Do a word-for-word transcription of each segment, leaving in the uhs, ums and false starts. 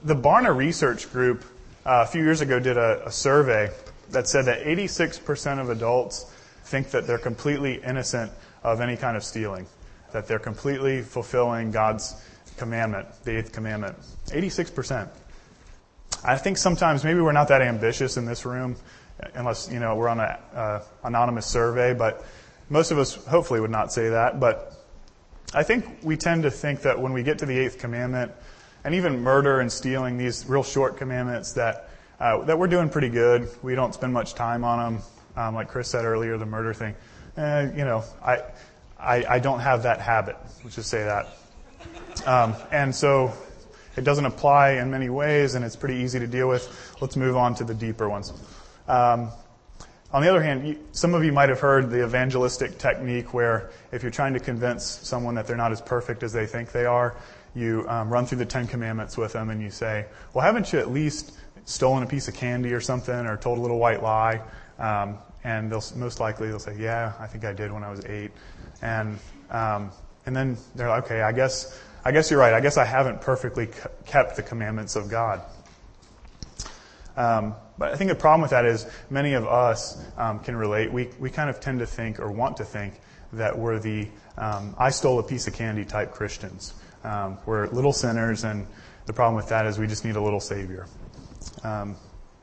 the Barna Research Group uh, a few years ago did a, a survey that said that eighty-six percent of adults think that they're completely innocent of any kind of stealing, that they're completely fulfilling God's commandment, the eighth commandment. eighty-six percent. I think sometimes maybe we're not that ambitious in this room, unless, you know, we're on an uh, anonymous survey, but most of us hopefully would not say that. But I think we tend to think that when we get to the eighth commandment, and even murder and stealing, these real short commandments, that uh, that we're doing pretty good. We don't spend much time on them. Um, like Chris said earlier, the murder thing. Eh, you know, I, I I don't have that habit. Let's just say that. Um, and so it doesn't apply in many ways, and it's pretty easy to deal with. Let's move on to the deeper ones. Um, on the other hand, you, some of you might have heard the evangelistic technique where if you're trying to convince someone that they're not as perfect as they think they are, you um, run through the Ten Commandments with them and you say, well, haven't you at least stolen a piece of candy or something, or told a little white lie? Um, and they'll most likely they'll say, yeah, I think I did when I was eight. And um, and then they're like, okay, I guess I guess you're right. I guess I haven't perfectly kept the commandments of God. Um, but I think the problem with that is many of us um, can relate. We we kind of tend to think, or want to think, that we're the um, I stole a piece of candy type Christians. Um, we're little sinners, and the problem with that is we just need a little savior. Um,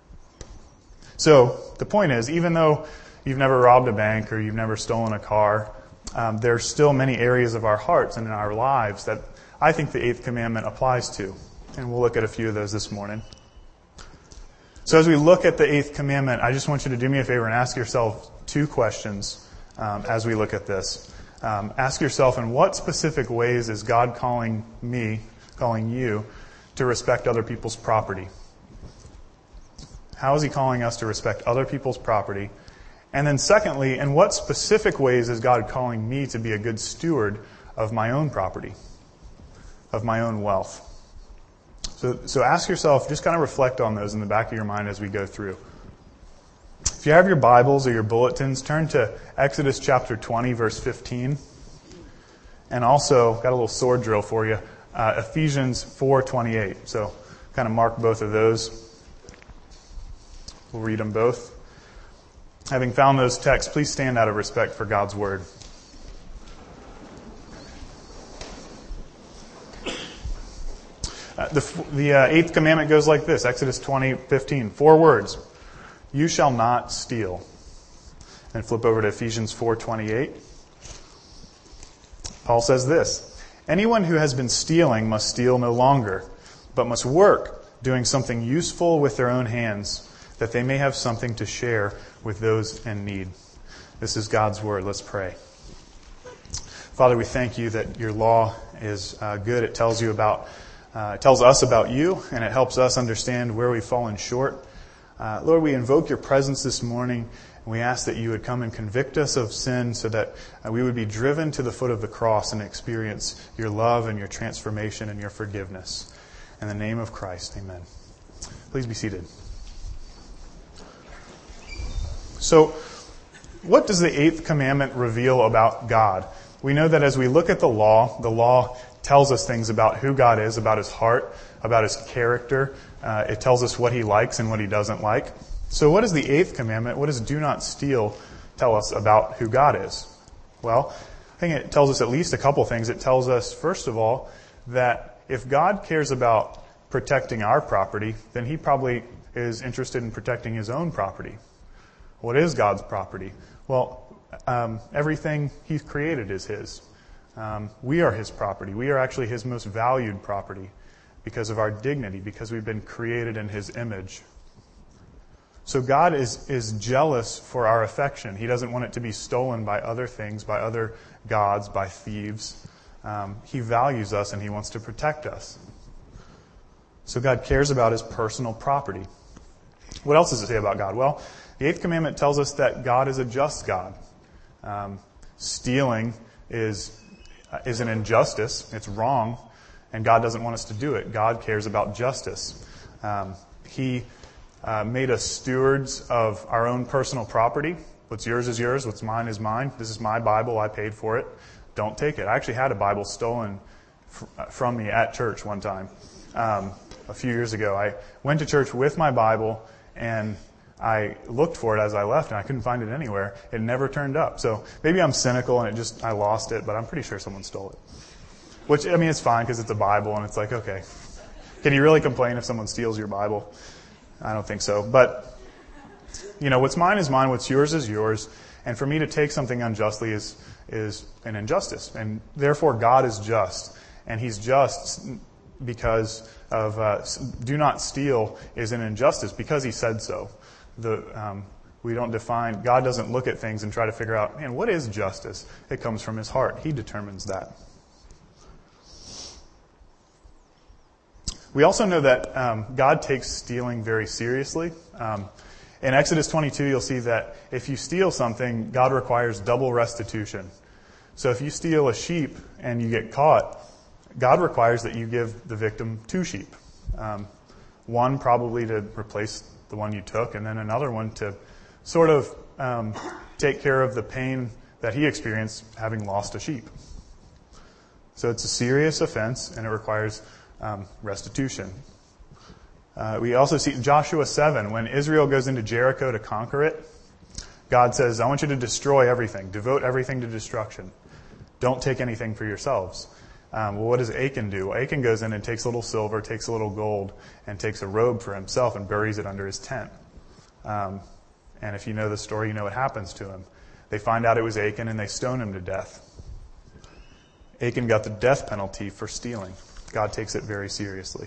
so the point is, even though you've never robbed a bank or you've never stolen a car, um, there's still many areas of our hearts and in our lives that I think the eighth commandment applies to. And we'll look at a few of those this morning. So as we look at the eighth commandment, I just want you to do me a favor and ask yourself two questions um, as we look at this. Um, ask yourself, in what specific ways is God calling me, calling you, to respect other people's property? How is He calling us to respect other people's property? And then secondly, in what specific ways is God calling me to be a good steward of my own property, of my own wealth? So, so ask yourself, just kind of reflect on those in the back of your mind as we go through. If you have your Bibles or your bulletins, turn to Exodus chapter twenty, verse fifteen. And also, got a little sword drill for you, uh, Ephesians four twenty-eight. So kind of mark both of those. We'll read them both. Having found those texts, please stand out of respect for God's Word. Uh, the the uh, eighth commandment goes like this, Exodus twenty fifteen. Four words. You shall not steal. And flip over to Ephesians four twenty-eight. Paul says this, anyone who has been stealing must steal no longer, but must work, doing something useful with their own hands, that they may have something to share with those in need. This is God's Word. Let's pray. Father, we thank you that your law is uh, good. It tells you about, uh, it tells us about you, and it helps us understand where we've fallen short. Uh, Lord, we invoke your presence this morning, and we ask that you would come and convict us of sin so that uh, we would be driven to the foot of the cross and experience your love and your transformation and your forgiveness. In the name of Christ, amen. Please be seated. So, what does the eighth commandment reveal about God? We know that as we look at the law, the law tells us things about who God is, about His heart, about His character. Uh, it tells us what He likes and what He doesn't like. So what is the eighth commandment? What does do not steal tell us about who God is? Well, I think it tells us at least a couple things. It tells us, first of all, that if God cares about protecting our property, then He probably is interested in protecting His own property. What is God's property? Well, um, everything He's created is His. Um, we are His property. We are actually His most valued property because of our dignity, because we've been created in His image. So God is, is jealous for our affection. He doesn't want it to be stolen by other things, by other gods, by thieves. Um, he values us and He wants to protect us. So God cares about His personal property. What else does it say about God? Well, the eighth commandment tells us that God is a just God. Um, stealing is uh, is an injustice. It's wrong, and God doesn't want us to do it. God cares about justice. Um, he uh, made us stewards of our own personal property. What's yours is yours. What's mine is mine. This is my Bible. I paid for it. Don't take it. I actually had a Bible stolen f- from me at church one time. Um, a few years ago. I went to church with my Bible, and I looked for it as I left, and I couldn't find it anywhere. It never turned up. So maybe I'm cynical, and it just I lost it, but I'm pretty sure someone stole it. Which, I mean, it's fine because it's a Bible, and it's like, okay. Can you really complain if someone steals your Bible? I don't think so. But, you know, what's mine is mine, what's yours is yours. And for me to take something unjustly is is an injustice. And therefore, God is just. And He's just because of uh, do not steal is an injustice because He said so. The um, we don't define, God doesn't look at things and try to figure out, man, what is justice? It comes from His heart. He determines that. We also know that um, God takes stealing very seriously. Um, in Exodus twenty-two, you'll see that if you steal something, God requires double restitution. So if you steal a sheep and you get caught, God requires that you give the victim two sheep. Um, one probably to replace the one you took, and then another one to sort of um, take care of the pain that he experienced having lost a sheep. So it's a serious offense, and it requires um, restitution. Uh, we also see in Joshua seven, when Israel goes into Jericho to conquer it, God says, I want you to destroy everything. Devote everything to destruction. Don't take anything for yourselves. Um, well, what does Achan do? Well, Achan goes in and takes a little silver, takes a little gold, and takes a robe for himself and buries it under his tent. Um, and if you know the story, you know what happens to him. They find out it was Achan, and they stone him to death. Achan got the death penalty for stealing. God takes it very seriously.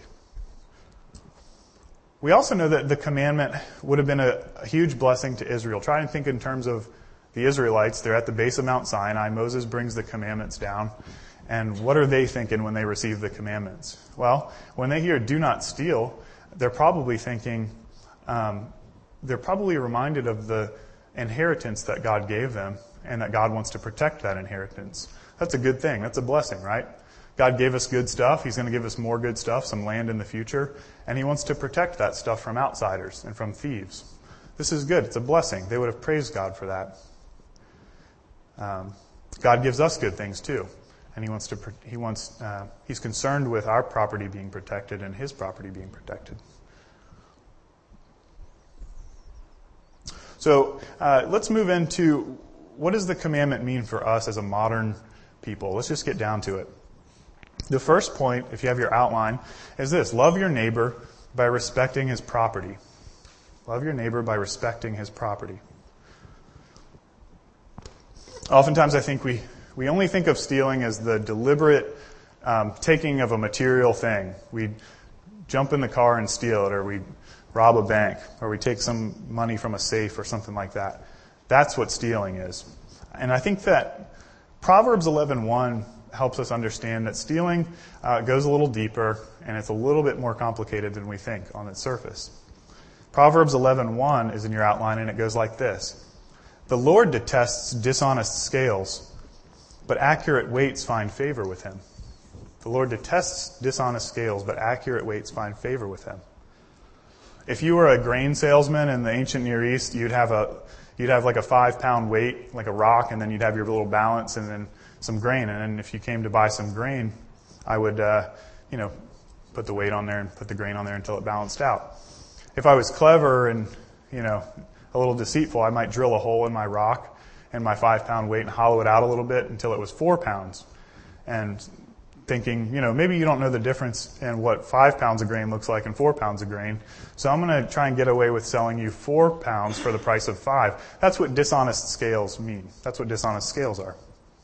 We also know that the commandment would have been a, a huge blessing to Israel. Try and think in terms of the Israelites. They're at the base of Mount Sinai. Moses brings the commandments down. And what are they thinking when they receive the commandments? Well, when they hear do not steal, they're probably thinking, um, they're probably reminded of the inheritance that God gave them and that God wants to protect that inheritance. That's a good thing. That's a blessing, right? God gave us good stuff. He's going to give us more good stuff, some land in the future. And He wants to protect that stuff from outsiders and from thieves. This is good. It's a blessing. They would have praised God for that. Um, God gives us good things too. And he wants to, he wants, uh, he's concerned with our property being protected and His property being protected. So uh, let's move into what does the commandment mean for us as a modern people? Let's just get down to it. The first point, if you have your outline, is this: love your neighbor by respecting his property. Love your neighbor by respecting his property. Oftentimes, I think we. We only think of stealing as the deliberate um, taking of a material thing. We jump in the car and steal it, or we rob a bank, or we take some money from a safe or something like that. That's what stealing is. And I think that Proverbs eleven one helps us understand that stealing uh, goes a little deeper, and it's a little bit more complicated than we think on its surface. Proverbs eleven one is in your outline, and it goes like this: the Lord detests dishonest scales, but accurate weights find favor with Him. The Lord detests dishonest scales, but accurate weights find favor with Him. If you were a grain salesman in the ancient Near East, you'd have a you'd have like a five pound weight, like a rock, and then you'd have your little balance, and then some grain. And then if you came to buy some grain, I would, uh, you know, put the weight on there and put the grain on there until it balanced out. If I was clever and, you know, a little deceitful, I might drill a hole in my rock and my five pound weight and hollow it out a little bit until it was four pounds. And thinking, you know, maybe you don't know the difference in what five pounds of grain looks like and four pounds of grain. So I'm going to try and get away with selling you four pounds for the price of five. That's what dishonest scales mean. That's what dishonest scales are.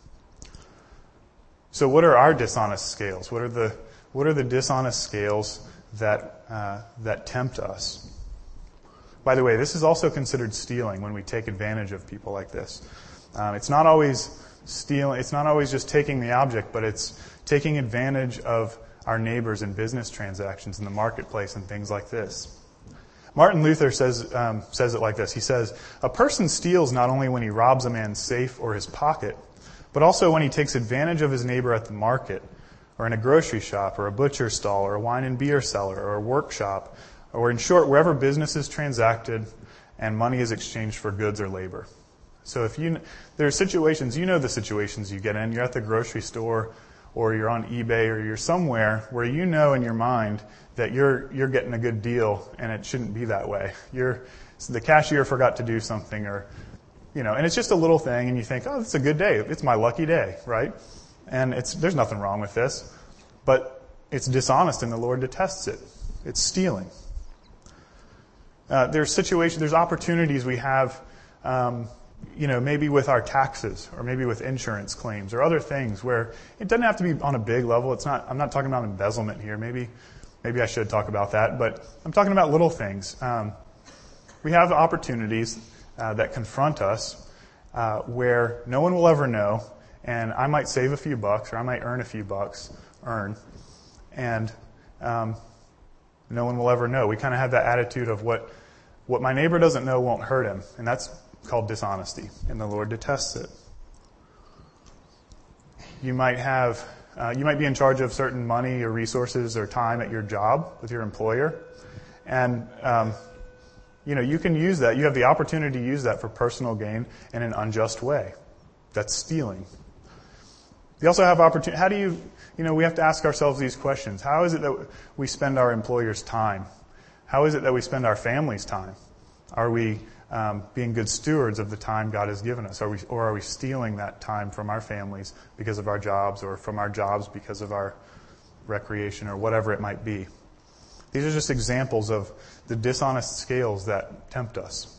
So what are our dishonest scales? What are the, what are the dishonest scales that, uh, that tempt us? By the way, this is also considered stealing when we take advantage of people like this. Um, it's not always stealing. It's not always just taking the object, but it's taking advantage of our neighbors in business transactions in the marketplace and things like this. Martin Luther says um, says it like this. He says, "A person steals not only when he robs a man's safe or his pocket, but also when he takes advantage of his neighbor at the market, or in a grocery shop, or a butcher stall, or a wine and beer cellar, or a workshop, or in short, wherever business is transacted and money is exchanged for goods or labor." So if you, there are situations, you know the situations you get in. You're at the grocery store or you're on eBay, or you're somewhere where you know in your mind that you're you're getting a good deal, and it shouldn't be that way. You're the cashier forgot to do something, or you know, and it's just a little thing, and you think, oh, it's a good day. It's my lucky day, right? And it's there's nothing wrong with this, but it's dishonest, and the Lord detests it. It's stealing. Uh, there's situations, there's opportunities we have, um, you know, maybe with our taxes, or maybe with insurance claims, or other things where it doesn't have to be on a big level. It's not. I'm not talking about embezzlement here. Maybe, maybe I should talk about that, but I'm talking about little things. Um, we have opportunities uh, that confront us uh, where no one will ever know, and I might save a few bucks, or I might earn a few bucks, earn, and um, no one will ever know. We kind of have that attitude of what. What my neighbor doesn't know won't hurt him, and that's called dishonesty, and the Lord detests it. You might have, uh, you might be in charge of certain money or resources or time at your job with your employer, and um, you know you can use that. You have the opportunity to use that for personal gain in an unjust way. That's stealing. You also have opportunity. How do you, you know, we have to ask ourselves these questions. How is it that we spend our employer's time? How is it that we spend our family's time? Are we um, being good stewards of the time God has given us? Are we, or are we stealing that time from our families because of our jobs, or from our jobs because of our recreation, or whatever it might be? These are just examples of the dishonest scales that tempt us.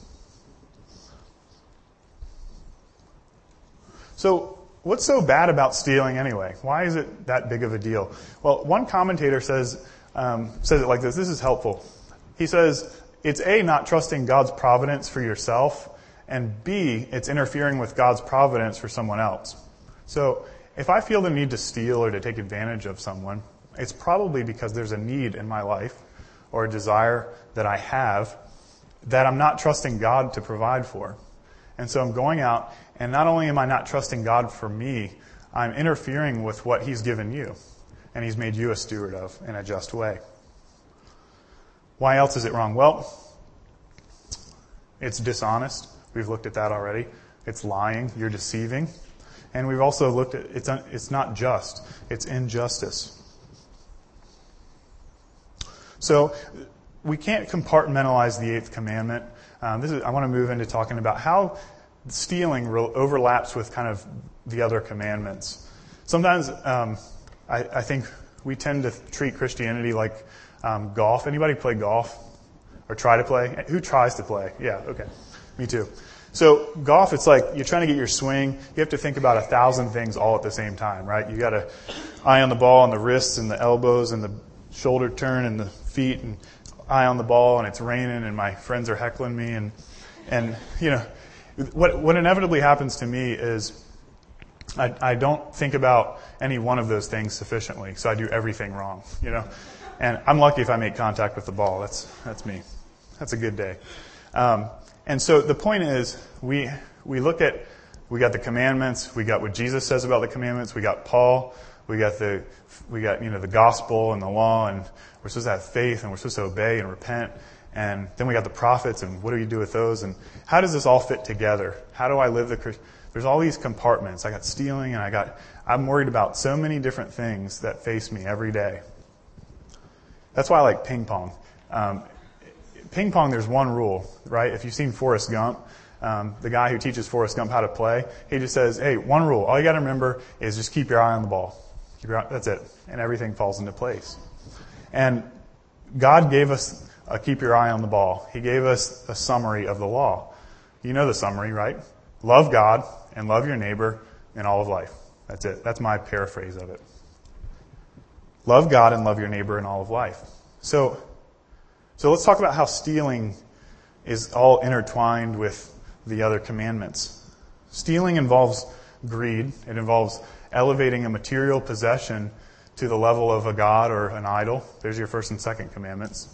So, what's so bad about stealing anyway? Why is it that big of a deal? Well, one commentator says um, says it like this. This is helpful. He says, it's A, not trusting God's providence for yourself, and B, it's interfering with God's providence for someone else. So if I feel the need to steal or to take advantage of someone, it's probably because there's a need in my life or a desire that I have that I'm not trusting God to provide for. And so I'm going out, and not only am I not trusting God for me, I'm interfering with what He's given you, and He's made you a steward of in a just way. Why else is it wrong? Well, it's dishonest. We've looked at that already. It's lying. You're deceiving. And we've also looked at it's un, it's not just. It's injustice. So we can't compartmentalize the eighth commandment. Um, this is, I want to move into talking about how stealing re- overlaps with kind of the other commandments. Sometimes um, I, I think we tend to treat Christianity like Um, golf. Anybody play golf or try to play? Who tries to play? Yeah, okay. Me too. So golf, it's like you're trying to get your swing. You have to think about a thousand things all at the same time, right? You got to eye on the ball and the wrists and the elbows and the shoulder turn and the feet, and eye on the ball, and it's raining and my friends are heckling me, and and you know what what inevitably happens to me is I, I don't think about any one of those things sufficiently, so I do everything wrong, you know. And I'm lucky if I make contact with the ball. That's that's me. That's a good day. Um, and so the point is, we we look at we got the commandments. We got what Jesus says about the commandments. We got Paul. We got the we got you know the gospel and the law, and we're supposed to have faith, and we're supposed to obey and repent. And then we got the prophets, and what do you do with those? And how does this all fit together? How do I live the Christian? There's all these compartments. I got stealing, and I got I'm worried about so many different things that face me every day. That's why I like ping pong. Um, ping pong, there's one rule, right? If you've seen Forrest Gump, um, the guy who teaches Forrest Gump how to play, he just says, hey, one rule. All you got to remember is just keep your eye on the ball. Keep your eye, that's it. And everything falls into place. And God gave us a keep your eye on the ball. He gave us a summary of the law. You know the summary, right? Love God and love your neighbor in all of life. That's it. That's my paraphrase of it. Love God and love your neighbor in all of life. So, so let's talk about how stealing is all intertwined with the other commandments. Stealing involves greed. It involves elevating a material possession to the level of a god or an idol. There's your first and second commandments.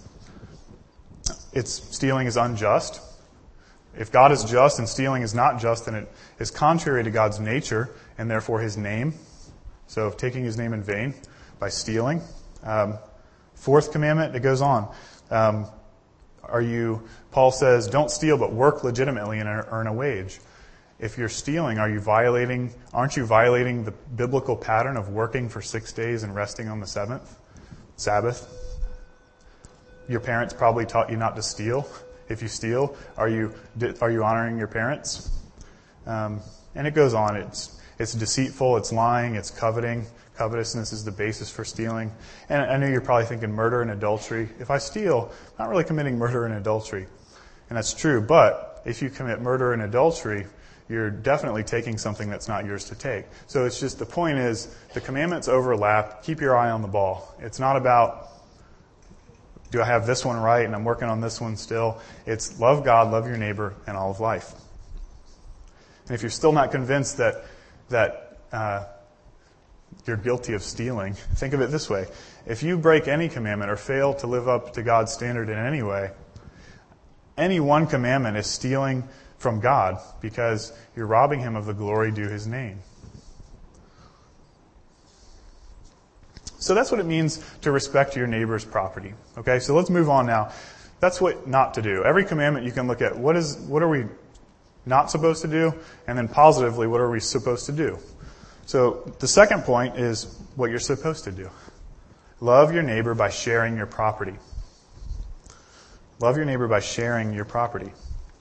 It's stealing is unjust. If God is just and stealing is not just, then it is contrary to God's nature and therefore His name. So taking His name in vain by stealing. Um, fourth commandment, it goes on. Um, are you? Paul says, don't steal, but work legitimately and earn a wage. if you're stealing, are you violating, aren't you violating the biblical pattern of working for six days and resting on the seventh? Sabbath? Your parents probably taught you not to steal. If you steal, are you are you honoring your parents? Um, and it goes on. It's it's deceitful. It's lying. It's coveting. Covetousness is the basis for stealing. And I know you're probably thinking murder and adultery. If I steal, I'm not really committing murder and adultery. And that's true. But if you commit murder and adultery, you're definitely taking something that's not yours to take. So it's just, the point is, the commandments overlap. Keep your eye on the ball. It's not about, do I have this one right and I'm working on this one still? It's love God, love your neighbor, and all of life. And if you're still not convinced that that uh, you're guilty of stealing, think of it this way. If you break any commandment or fail to live up to God's standard in any way, any one commandment is stealing from God because you're robbing him of the glory due his name. So that's what it means to respect your neighbor's property. Okay, so let's move on now. That's what not to do. Every commandment you can look at, what is what are we not supposed to do? And then positively, what are we supposed to do? So the second point is what you're supposed to do. Love your neighbor by sharing your property. Love your neighbor by sharing your property.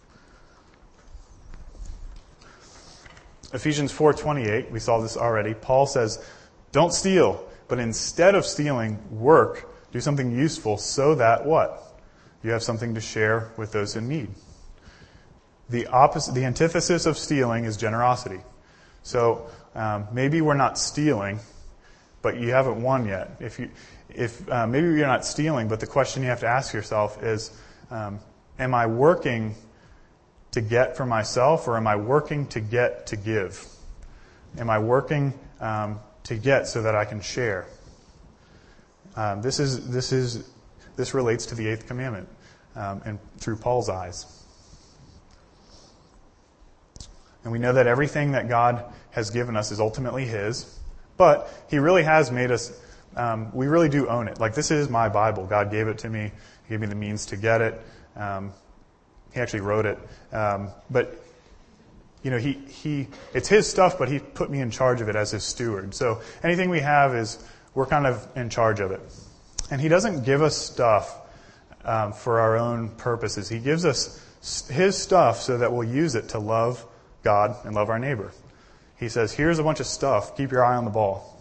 Ephesians four twenty-eight, we saw this already. Paul says, don't steal, but instead of stealing, work, do something useful so that what? You have something to share with those in need. The opposite, the antithesis of stealing is generosity. So um, maybe we're not stealing, but you haven't won yet. If you, if uh, maybe you're not stealing, but the question you have to ask yourself is, um, am I working to get for myself, or am I working to get to give? Am I working um, to get so that I can share? Um, this is this is this relates to the eighth commandment, um, and through Paul's eyes. And we know that everything that God has given us is ultimately his, but he really has made us, um, we really do own it. Like, this is my Bible. God gave it to me. He gave me the means to get it. Um, he actually wrote it. Um, but, you know, he, he, it's his stuff, but he put me in charge of it as his steward. So anything we have is, we're kind of in charge of it. And he doesn't give us stuff um, for our own purposes. He gives us his stuff so that we'll use it to love God and love our neighbor. He says, here's a bunch of stuff. Keep your eye on the ball.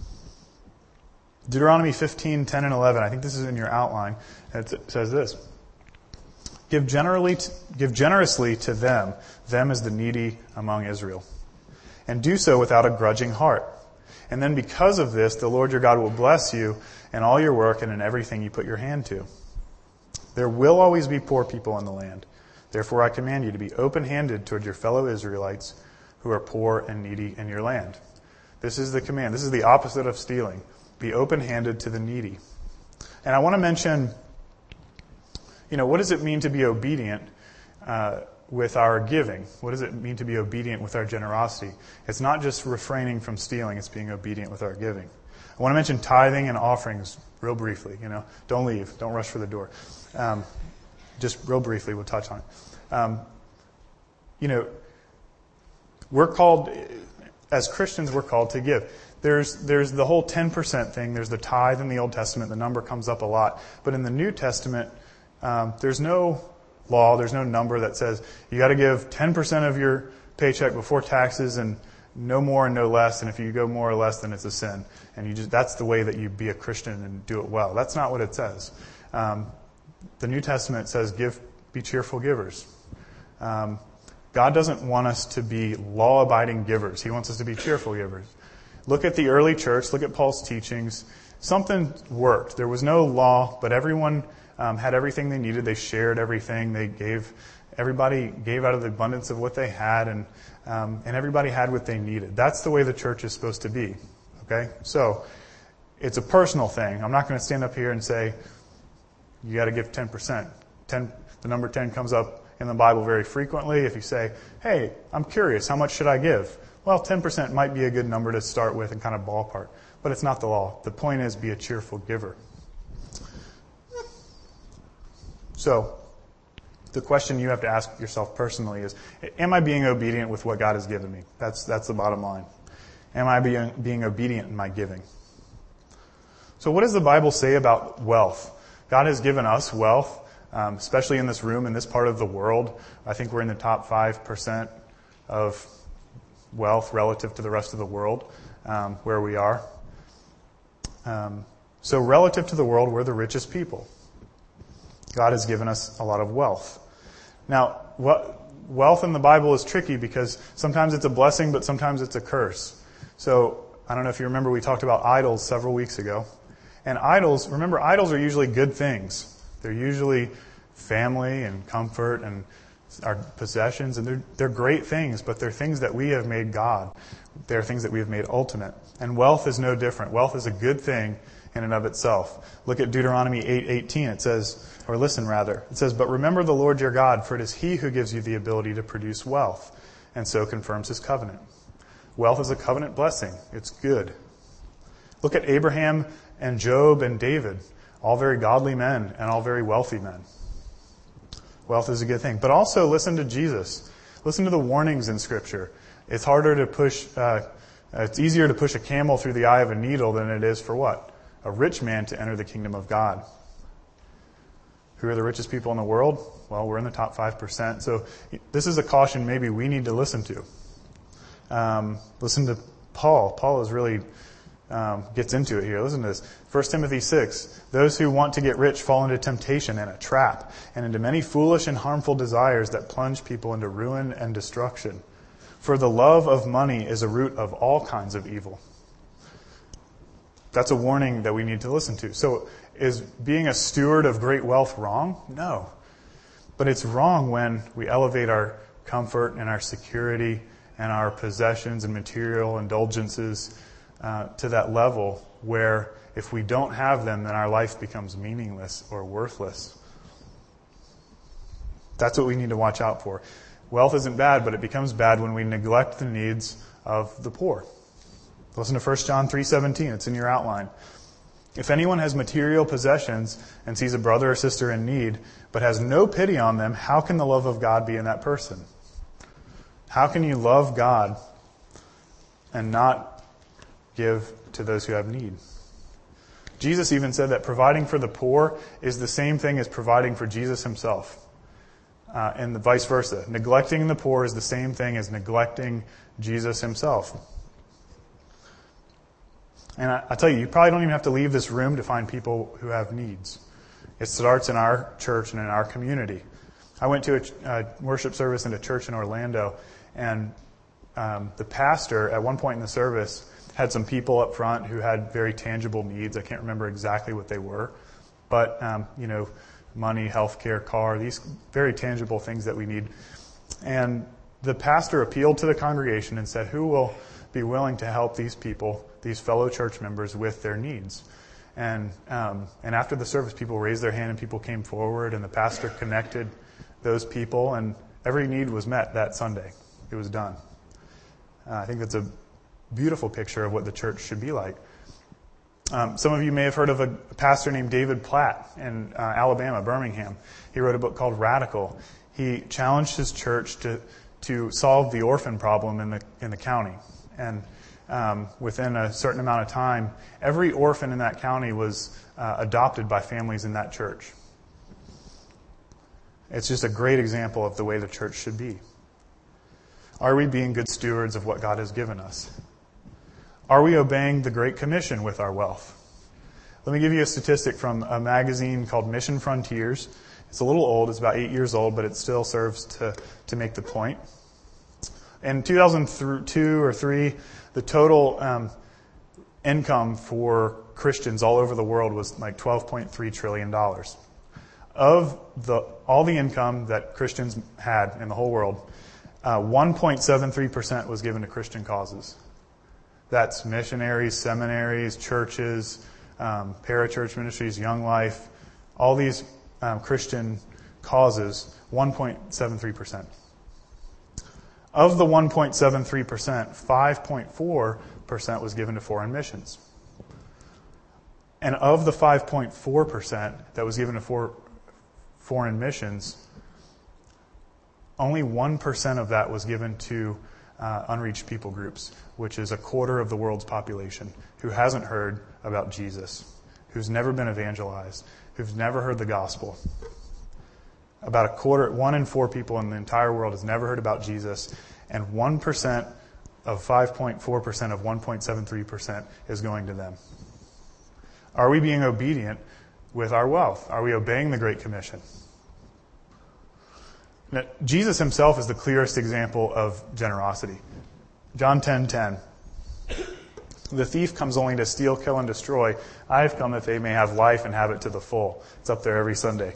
Deuteronomy fifteen, ten, and eleven. I think this is in your outline. It says this. Give generally, to, give generously to them, them as the needy among Israel. And do so without a grudging heart. And then because of this, the Lord your God will bless you in all your work and in everything you put your hand to. There will always be poor people in the land. Therefore I command you to be open-handed toward your fellow Israelites who are poor and needy in your land. This is the command. This is the opposite of stealing. Be open-handed to the needy. And I want to mention, you know, what does it mean to be obedient uh, with our giving? What does it mean to be obedient with our generosity? It's not just refraining from stealing, it's being obedient with our giving. I want to mention tithing and offerings real briefly. You know, don't leave. Don't rush for the door. Um, just real briefly, we'll touch on it. Um, you know, we're called, as Christians, we're called to give. There's there's the whole ten percent thing. There's the tithe in the Old Testament. The number comes up a lot. But in the New Testament, um, there's no law, there's no number that says you got to give ten percent of your paycheck before taxes and no more and no less, and if you go more or less, then it's a sin. And you just that's the way that you be a Christian and do it well. That's not what it says. Um, the New Testament says, "Give, be cheerful givers." Um, God doesn't want us to be law-abiding givers. He wants us to be cheerful givers. Look at the early church. Look at Paul's teachings. Something worked. There was no law, but everyone um, had everything they needed. They shared everything. They gave. Everybody gave out of the abundance of what they had, and um, and everybody had what they needed. That's the way the church is supposed to be. Okay, so it's a personal thing. I'm not going to stand up here and say you got to give ten percent. Ten. The number ten comes up in the Bible very frequently. If you say, "Hey, I'm curious, how much should I give?" Well, ten percent might be a good number to start with and kind of ballpark, but it's not the law. The point is, be a cheerful giver. So, The question you have to ask yourself personally is, am I being obedient with what God has given me? That's that's the bottom line. Am I being, being obedient in my giving? So what does the Bible say about wealth? God has given us wealth, um, especially in this room, in this part of the world. I think we're in the top five percent of wealth relative to the rest of the world, um, where we are. Um, so relative to the world, we're the richest people. God has given us a lot of wealth. Now, what, wealth in the Bible is tricky because sometimes it's a blessing, but sometimes it's a curse. So, I don't know if you remember, we talked about idols several weeks ago. And idols, remember, idols are usually good things. They're usually family and comfort and our possessions, and they're, they're great things, but they're things that we have made God. They're things that we have made ultimate. And wealth is no different. Wealth is a good thing in and of itself. Look at Deuteronomy eight eighteen. It says, or listen rather, it says, "But remember the Lord your God, for it is He who gives you the ability to produce wealth, and so confirms His covenant." Wealth is a covenant blessing. It's good. Look at Abraham and Job and David, all very godly men and all very wealthy men. Wealth is a good thing. But also listen to Jesus. Listen to the warnings in Scripture. It's harder to push, uh, it's easier to push a camel through the eye of a needle than it is for what? A rich man to enter the kingdom of God. Who are the richest people in the world? Well, we're in the top five percent. So this is a caution maybe we need to listen to. Um, listen to Paul. Paul is really um, gets into it here. Listen to this. First Timothy six. "Those who want to get rich fall into temptation and a trap, and into many foolish and harmful desires that plunge people into ruin and destruction. For the love of money is a root of all kinds of evil." That's a warning that we need to listen to. So is being a steward of great wealth wrong? No. But it's wrong when we elevate our comfort and our security and our possessions and material indulgences uh, to that level where if we don't have them, then our life becomes meaningless or worthless. That's what we need to watch out for. Wealth isn't bad, but it becomes bad when we neglect the needs of the poor. Listen to First John three seventeen. It's in your outline. "If anyone has material possessions and sees a brother or sister in need, but has no pity on them, how can the love of God be in that person?" How can you love God and not give to those who have need? Jesus even said that providing for the poor is the same thing as providing for Jesus himself. Uh, and the vice versa. Neglecting the poor is the same thing as neglecting Jesus himself. And I, I tell you, you probably don't even have to leave this room to find people who have needs. It starts in our church and in our community. I went to a, a worship service in a church in Orlando, and um, the pastor, at one point in the service, had some people up front who had very tangible needs. I can't remember exactly what they were, but, um, you know, money, healthcare, car, these very tangible things that we need. And the pastor appealed to the congregation and said, who will be willing to help these people, these fellow church members, with their needs? And um, and after the service, people raised their hand and people came forward, and the pastor connected those people, and every need was met that Sunday. It was done. Uh, I think that's a beautiful picture of what the church should be like. Um, some of you may have heard of a pastor named David Platt in uh, Alabama, Birmingham. He wrote a book called Radical. He challenged his church to to solve the orphan problem in the in the county, and um, within a certain amount of time, every orphan in that county was uh, adopted by families in that church. It's just a great example of the way the church should be. Are we being good stewards of what God has given us? Are we obeying the Great Commission with our wealth? Let me give you a statistic from a magazine called Mission Frontiers. It's a little old. It's about eight years old, but it still serves to, to make the point. In two thousand two or three, the total um, income for Christians all over the world was like twelve point three trillion dollars. Of the all the income that Christians had in the whole world, uh, one point seven three percent was given to Christian causes. That's missionaries, seminaries, churches, um, parachurch ministries, Young Life, all these um, Christian causes, one point seven three percent. Of the one point seven three percent, five point four percent was given to foreign missions. And of the five point four percent that was given to for, foreign missions, only one percent of that was given to uh, unreached people groups, which is a quarter of the world's population who hasn't heard about Jesus, who's never been evangelized, who's never heard the gospel. About a quarter, one in four people in the entire world has never heard about Jesus, and one percent of five point four percent of one point seven three percent is going to them. Are we being obedient with our wealth? Are we obeying the Great Commission? Now, Jesus himself is the clearest example of generosity. John ten ten. The thief comes only to steal, kill, and destroy. I have come that they may have life and have it to the full. It's up there every Sunday.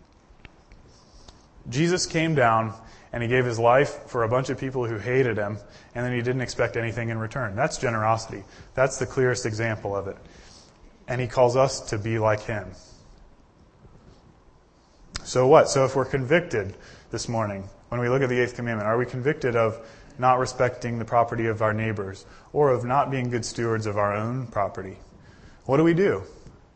Jesus came down and he gave his life for a bunch of people who hated him, and then he didn't expect anything in return. That's generosity. That's the clearest example of it. And he calls us to be like him. So what? So if we're convicted this morning, when we look at the eighth commandment, are we convicted of not respecting the property of our neighbors, or of not being good stewards of our own property? What do we do?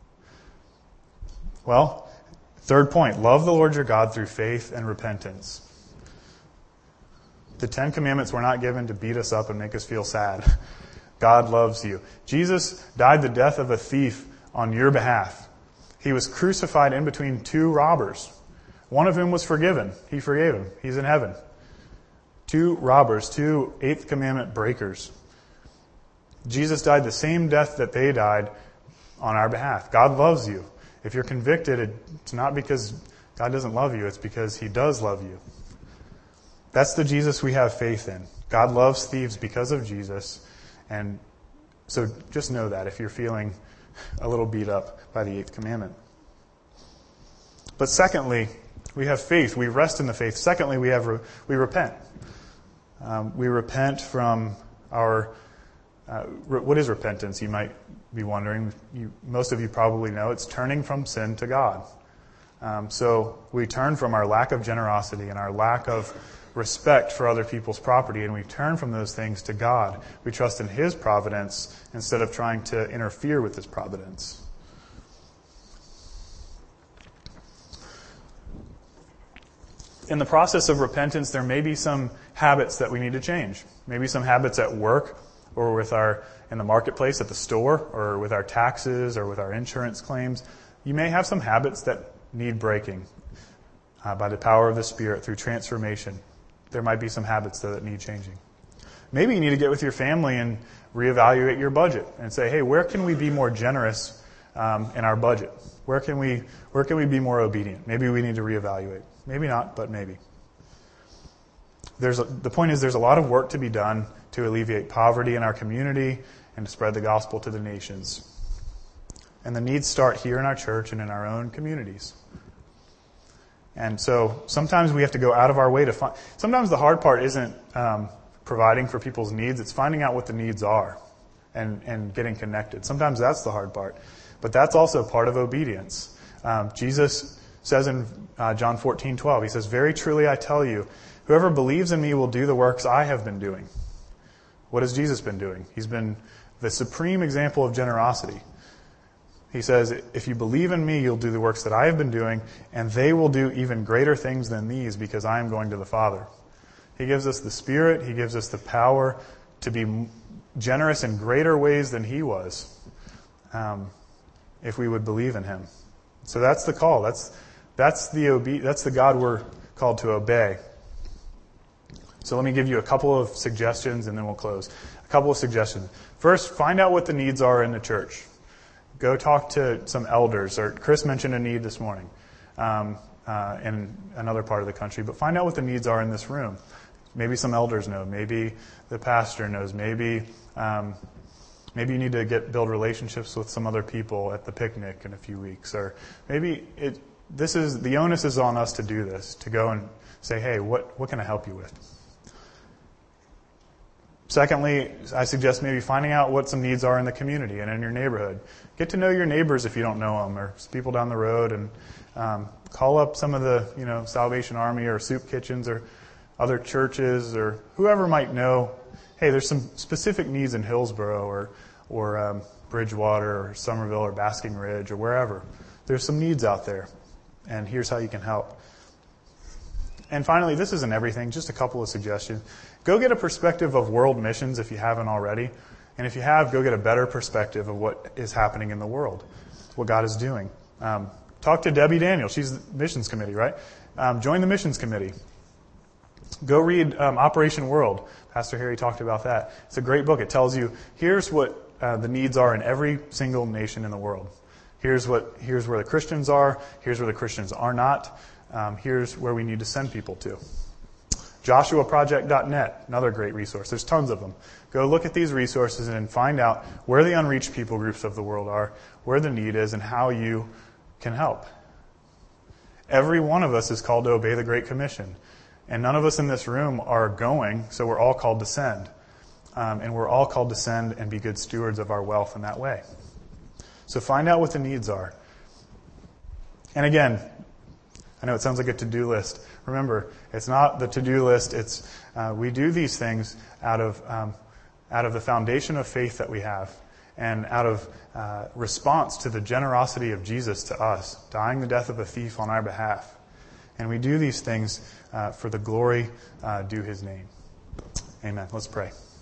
Well, third point, love the Lord your God through faith and repentance. The Ten Commandments were not given to beat us up and make us feel sad. God loves you. Jesus died the death of a thief on your behalf. He was crucified in between two robbers. One of whom was forgiven. He forgave him. He's in heaven. Two robbers, two Eighth Commandment breakers. Jesus died the same death that they died on our behalf. God loves you. If you're convicted, it's not because God doesn't love you. It's because he does love you. That's the Jesus we have faith in. God loves thieves because of Jesus. And so just know that if you're feeling a little beat up by the Eighth Commandment. But secondly, we have faith. We rest in the faith. Secondly, we have re- we repent. Um, we repent from our... Uh, re- what is repentance? You might be wondering. You, most of you probably know. It's turning from sin to God. Um, so we turn from our lack of generosity and our lack of respect for other people's property, and we turn from those things to God. We trust in his providence instead of trying to interfere with his providence. In the process of repentance, there may be some habits that we need to change. Maybe some habits at work, or with our in the marketplace at the store, or with our taxes, or with our insurance claims. You may have some habits that need breaking uh, by the power of the Spirit through transformation. There might be some habits though that need changing. Maybe you need to get with your family and reevaluate your budget and say, hey, where can we be more generous um, in our budget? Where can we where can we be more obedient? Maybe we need to reevaluate. Maybe not, but maybe. There's a, the point is there's a lot of work to be done to alleviate poverty in our community and to spread the gospel to the nations. And the needs start here in our church and in our own communities. And so sometimes we have to go out of our way to find... Sometimes the hard part isn't um, providing for people's needs. It's finding out what the needs are and, and getting connected. Sometimes that's the hard part. But that's also part of obedience. Um, Jesus says in uh, John fourteen twelve, he says, very truly I tell you, whoever believes in me will do the works I have been doing. What has Jesus been doing? He's been the supreme example of generosity. He says, if you believe in me, you'll do the works that I have been doing, and they will do even greater things than these because I am going to the Father. He gives us the Spirit. He gives us the power to be generous in greater ways than he was, um, if we would believe in him. So that's the call. That's that's the obe- that's the God we're called to obey. So let me give you a couple of suggestions, and then we'll close. A couple of suggestions. First, find out what the needs are in the church. Go talk to some elders, or Chris mentioned a need this morning um, uh, in another part of the country, but find out what the needs are in this room. Maybe some elders know. Maybe the pastor knows. Maybe um, maybe you need to get build relationships with some other people at the picnic in a few weeks, or maybe it. This is the onus is on us to do this, to go and say, hey, what what can I help you with? Secondly, I suggest maybe finding out what some needs are in the community and in your neighborhood. Get to know your neighbors if you don't know them, or people down the road, and um, call up some of the, you know, Salvation Army or soup kitchens or other churches or whoever might know. Hey, there's some specific needs in Hillsborough or or um, Bridgewater or Somerville or Basking Ridge or wherever. There's some needs out there, and here's how you can help. And finally, this isn't everything, just a couple of suggestions. Go get a perspective of world missions if you haven't already. And if you have, go get a better perspective of what is happening in the world, what God is doing. Um, talk to Debbie Daniel. She's the missions committee, right? Um, join the missions committee. Go read um, Operation World. Pastor Harry talked about that. It's a great book. It tells you, here's what uh, the needs are in every single nation in the world. Here's what. Here's where the Christians are. Here's where the Christians are not. Um, here's where we need to send people to. Joshua Project dot net, another great resource. There's tons of them. Go look at these resources and find out where the unreached people groups of the world are, where the need is, and how you can help. Every one of us is called to obey the Great Commission. And none of us in this room are going, so we're all called to send. Um, and we're all called to send and be good stewards of our wealth in that way. So find out what the needs are. And again, I know it sounds like a to-do list. Remember, it's not the to-do list. It's uh, we do these things out of um, out of the foundation of faith that we have, and out of uh, response to the generosity of Jesus to us, dying the death of a thief on our behalf. And we do these things uh, for the glory uh, due His name. Amen. Let's pray.